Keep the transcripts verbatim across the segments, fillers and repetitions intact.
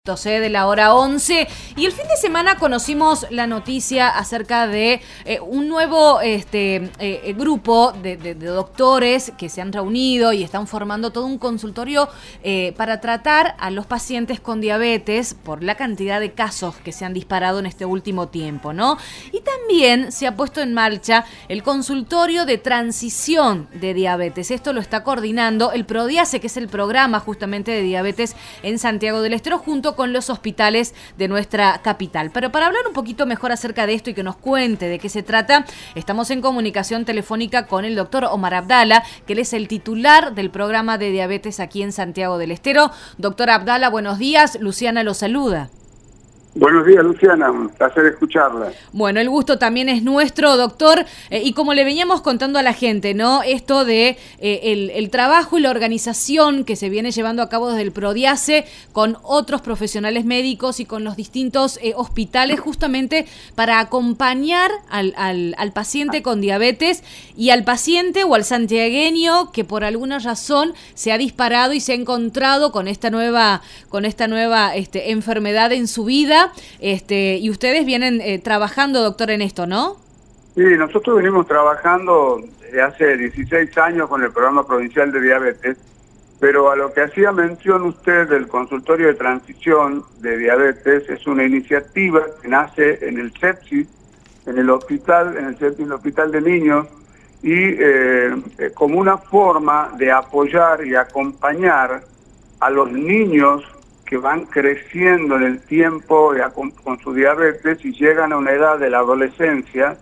De la hora once, y el fin de semana conocimos la noticia acerca de eh, un nuevo este, eh, grupo de, de, de doctores que se han reunido y están formando todo un consultorio eh, para tratar a los pacientes con diabetes por la cantidad de casos que se han disparado en este último tiempo, ¿no? Y también se ha puesto en marcha el consultorio de transición de diabetes. Esto lo está coordinando el PRODIACE, que es el programa justamente de diabetes en Santiago del Estero, junto con los hospitales de nuestra capital. Pero para hablar un poquito mejor acerca de esto y que nos cuente de qué se trata, estamos en comunicación telefónica con el doctor Omar Abdala, que él es el titular del programa de diabetes aquí en Santiago del Estero. Doctor Abdala, buenos días. Luciana lo saluda. Buenos días, Luciana, un placer escucharla. Bueno, el gusto también es nuestro, doctor, eh, y como le veníamos contando a la gente, ¿no? Esto de eh, el, el trabajo y la organización que se viene llevando a cabo desde el PRODIACE con otros profesionales médicos y con los distintos eh, hospitales, justamente para acompañar al, al, al paciente con diabetes y al paciente o al santiagueño que por alguna razón se ha disparado y se ha encontrado con esta nueva, con esta nueva este, enfermedad en su vida. Este, y ustedes vienen eh, trabajando, doctor, en esto, ¿no? Sí, nosotros venimos trabajando desde hace dieciséis años con el programa provincial de diabetes, pero a lo que hacía mención usted del consultorio de transición de diabetes, es una iniciativa que nace en el CEPSI, en el hospital, en el CEPSI, en el Hospital de Niños, y eh, eh, como una forma de apoyar y acompañar a los niños que van creciendo en el tiempo con, con su diabetes y llegan a una edad de la adolescencia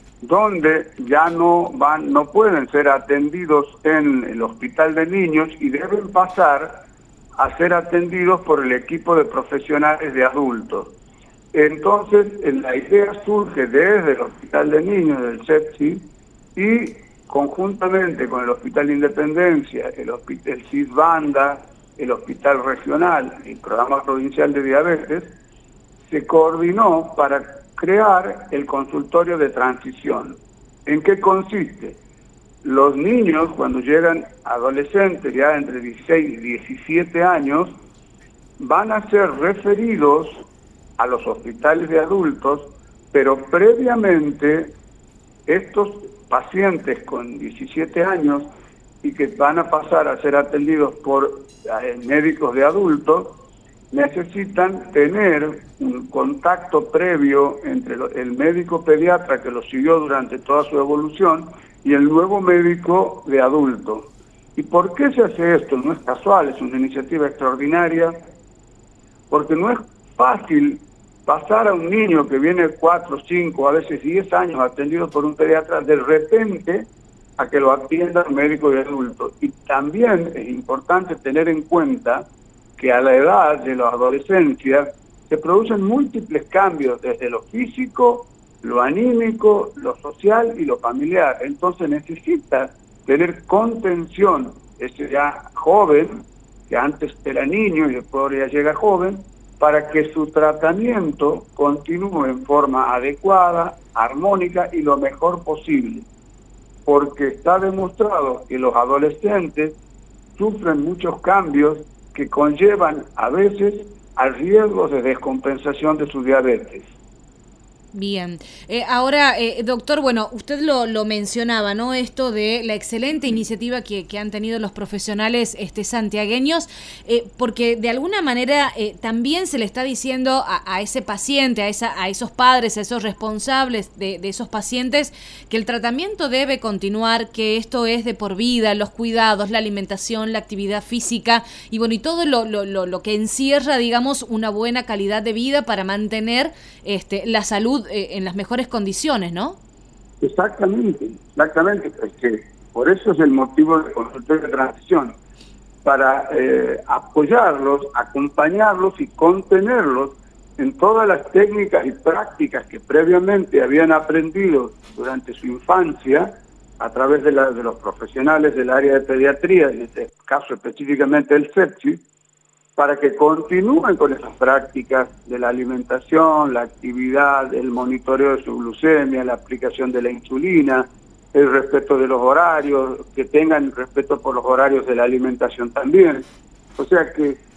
donde ya no van, no pueden ser atendidos en el hospital de niños y deben pasar a ser atendidos por el equipo de profesionales de adultos. Entonces, la idea surge desde el hospital de niños del CEPSI y conjuntamente con el Hospital Independencia, el, el CISBANDA, el Hospital Regional, el Programa Provincial de Diabetes, se coordinó para crear el consultorio de transición. ¿En qué consiste? Los niños, cuando llegan adolescentes, ya entre dieciséis y diecisiete años, van a ser referidos a los hospitales de adultos, pero previamente estos pacientes con diecisiete años y que van a pasar a ser atendidos por eh, médicos de adultos, necesitan tener un contacto previo entre lo, el médico pediatra que los siguió durante toda su evolución y el nuevo médico de adulto. ¿Y por qué se hace esto? No es casual, es una iniciativa extraordinaria, porque no es fácil pasar a un niño que viene cuatro, cinco, a veces diez años atendido por un pediatra, de repente a que lo atienda un médico de adulto. Y también es importante tener en cuenta que a la edad de la adolescencia se producen múltiples cambios desde lo físico, lo anímico, lo social y lo familiar. Entonces necesita tener contención ese ya joven, que antes era niño y después ya llega joven, para que su tratamiento continúe en forma adecuada, armónica y lo mejor posible. Porque está demostrado que los adolescentes sufren muchos cambios que conllevan a veces al riesgo de descompensación de su diabetes. Bien, eh, ahora, eh, doctor, bueno, usted lo, lo mencionaba, ¿no? Esto de la excelente iniciativa que, que han tenido los profesionales este, santiagueños, eh, porque de alguna manera eh, también se le está diciendo a, a ese paciente, a, esa, a esos padres, a esos responsables de, de esos pacientes, que el tratamiento debe continuar, que esto es de por vida, los cuidados, la alimentación, la actividad física, y bueno, y todo lo, lo, lo, lo que encierra, digamos, una buena calidad de vida para mantener este, la salud en las mejores condiciones, ¿no? Exactamente, exactamente. Es que por eso es el motivo del consultorio de transición, para eh, apoyarlos, acompañarlos y contenerlos en todas las técnicas y prácticas que previamente habían aprendido durante su infancia a través de, la, de los profesionales del área de pediatría, en este caso específicamente el CEPSI, para que continúen con esas prácticas de la alimentación, la actividad, el monitoreo de su glucemia, la aplicación de la insulina, el respeto de los horarios, que tengan respeto por los horarios de la alimentación también. O sea que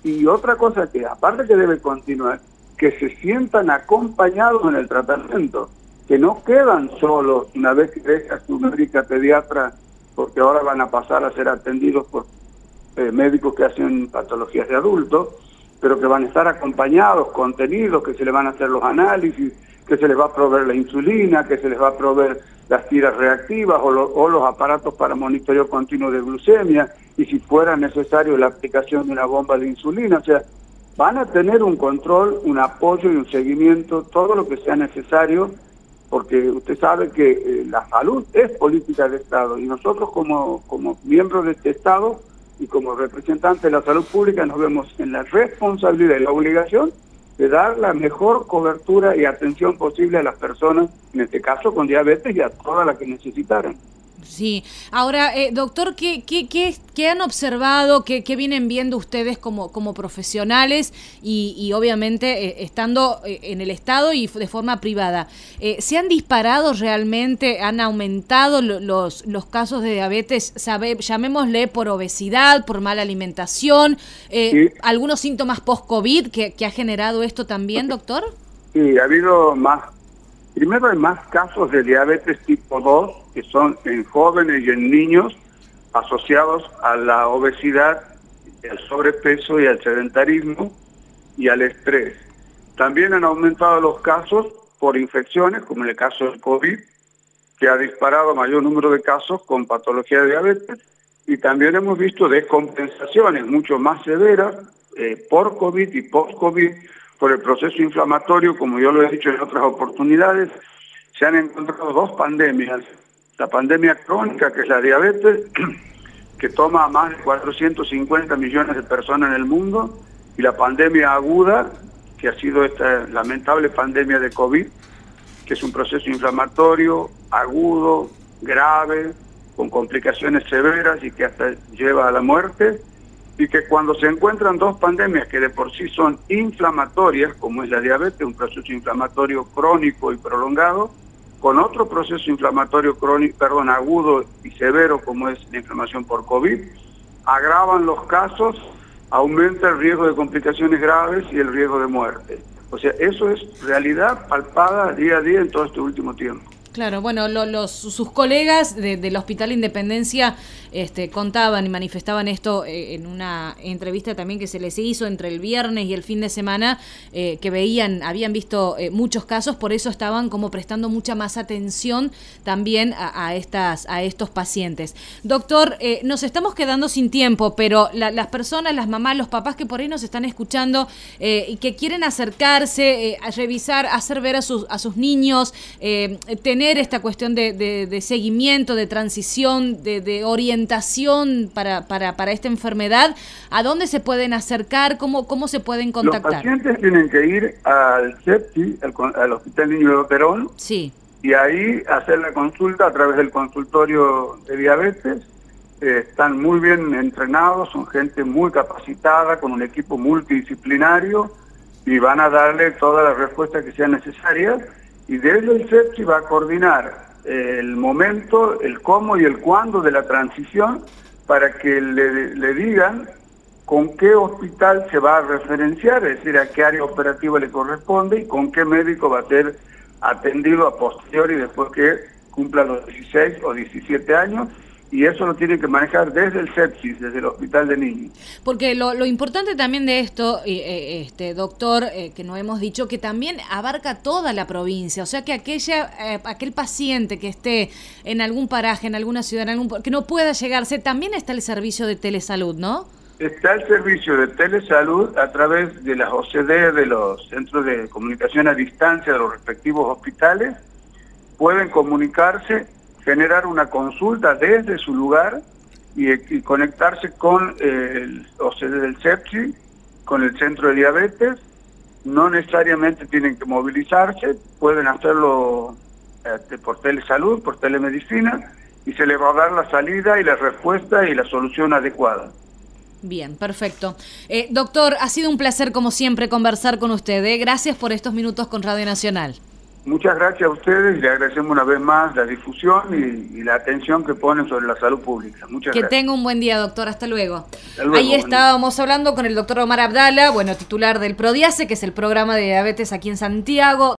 Y otra cosa que, aparte que debe continuar, que se sientan acompañados en el tratamiento, que no quedan solos una vez que deja su médica pediatra, porque ahora van a pasar a ser atendidos por eh, médicos que hacen patologías de adultos, pero que van a estar acompañados, contenidos, que se les van a hacer los análisis, que se les va a proveer la insulina, que se les va a proveer las tiras reactivas o, lo, o los aparatos para monitoreo continuo de glucemia, y si fuera necesario la aplicación de una bomba de insulina. O sea, van a tener un control, un apoyo y un seguimiento, todo lo que sea necesario, porque usted sabe que eh, la salud es política de Estado, y nosotros como, como miembros de este Estado y como representantes de la salud pública nos vemos en la responsabilidad y la obligación de dar la mejor cobertura y atención posible a las personas, en este caso con diabetes, y a todas las que necesitaran. Sí. Ahora, eh, doctor, ¿qué, qué, qué, qué han observado, qué, qué vienen viendo ustedes como, como profesionales y, y obviamente eh, estando eh, en el Estado y de forma privada? Eh, ¿Se han disparado realmente, han aumentado lo, los, los casos de diabetes, sabe, llamémosle por obesidad, por mala alimentación, eh, sí. algunos síntomas post-COVID que, que ha generado esto también, doctor? Sí, ha habido más. Primero hay más casos de diabetes tipo dos, que son en jóvenes y en niños asociados a la obesidad, al sobrepeso y al sedentarismo y al estrés. También han aumentado los casos por infecciones, como en el caso del COVID, que ha disparado mayor número de casos con patología de diabetes, y también hemos visto descompensaciones mucho más severas eh, por COVID y post-COVID, por el proceso inflamatorio. Como yo lo he dicho en otras oportunidades, se han encontrado dos pandemias. La pandemia crónica, que es la diabetes, que toma a más de cuatrocientos cincuenta millones de personas en el mundo, y la pandemia aguda, que ha sido esta lamentable pandemia de COVID, que es un proceso inflamatorio agudo, grave, con complicaciones severas y que hasta lleva a la muerte. Y que cuando se encuentran dos pandemias que de por sí son inflamatorias, como es la diabetes, un proceso inflamatorio crónico y prolongado, con otro proceso inflamatorio crónico, perdón, agudo y severo, como es la inflamación por COVID, agravan los casos, aumenta el riesgo de complicaciones graves y el riesgo de muerte. O sea, eso es realidad palpada día a día en todo este último tiempo. Claro, bueno, lo, los, sus colegas de, del Hospital Independencia este, contaban y manifestaban esto eh, en una entrevista también que se les hizo entre el viernes y el fin de semana, eh, que veían, habían visto eh, muchos casos, por eso estaban como prestando mucha más atención también a, a, estas, a estos pacientes. Doctor, eh, nos estamos quedando sin tiempo, pero la, las personas, las mamás, los papás que por ahí nos están escuchando eh, y que quieren acercarse, eh, a revisar, hacer ver a sus, a sus niños, eh, tener esta cuestión de, de, de seguimiento, de transición, de, de orientación para, para, para esta enfermedad, ¿a dónde se pueden acercar? ¿Cómo, cómo se pueden contactar? Los pacientes tienen que ir al CEPSI, al, al Hospital Niño de Perón, sí. y ahí hacer la consulta a través del consultorio de diabetes. Eh, están muy bien entrenados, son gente muy capacitada, con un equipo multidisciplinario, y van a darle todas las respuestas que sean necesarias. Y desde el CEPSI va a coordinar el momento, el cómo y el cuándo de la transición, para que le, le digan con qué hospital se va a referenciar, es decir, a qué área operativa le corresponde y con qué médico va a ser atendido a posteriori después que cumpla los dieciséis o diecisiete años. Y eso lo tienen que manejar desde el CEPSI, desde el Hospital de Niños. Porque lo, lo importante también de esto, eh, este doctor, eh, que nos hemos dicho, que también abarca toda la provincia. O sea, que aquella eh, aquel paciente que esté en algún paraje, en alguna ciudad, en algún que no pueda llegarse, también está el servicio de telesalud, ¿no? Está el servicio de telesalud a través de las O C D, de los centros de comunicación a distancia de los respectivos hospitales. Pueden comunicarse, generar una consulta desde su lugar y, y conectarse con el O C D del CEPSI, con el centro de diabetes. No necesariamente tienen que movilizarse, pueden hacerlo este, por telesalud, por telemedicina, y se les va a dar la salida y la respuesta y la solución adecuada. Bien, perfecto. Eh, doctor, ha sido un placer como siempre conversar con usted. ¿eh? Gracias por estos minutos con Radio Nacional. Muchas gracias a ustedes y le agradecemos una vez más la difusión y, y la atención que ponen sobre la salud pública. Muchas que gracias. Que tenga un buen día, doctor. Hasta luego. Hasta luego. Ahí estábamos hablando con el doctor Omar Abdala, bueno, titular del PRODIASE, que es el programa de diabetes aquí en Santiago.